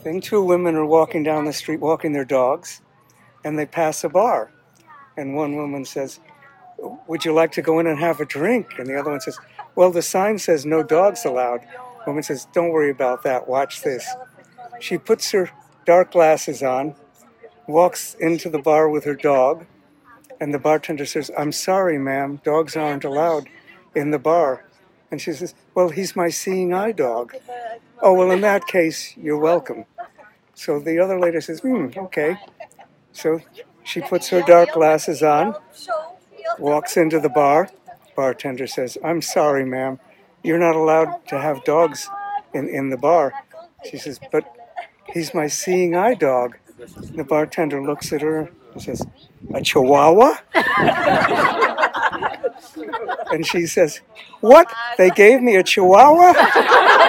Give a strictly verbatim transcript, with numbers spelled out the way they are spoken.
thing. Two women are walking down the street, walking their dogs, and they pass a bar. And one woman says, would you like to go in and have a drink? And the other one says, well, the sign says no dogs allowed. The woman says, don't worry about that. Watch this. She puts her dark glasses on, walks into the bar with her dog, and the bartender says, I'm sorry, ma'am, dogs aren't allowed in the bar. And she says, well, he's my seeing eye dog. Oh, well, in that case, you're welcome. So the other lady says, hmm, okay. So she puts her dark glasses on, walks into the bar. Bartender says, I'm sorry, ma'am, you're not allowed to have dogs in, in the bar. She says, but he's my seeing eye dog. The bartender looks at her and says, a chihuahua? And she says, what? They gave me a chihuahua?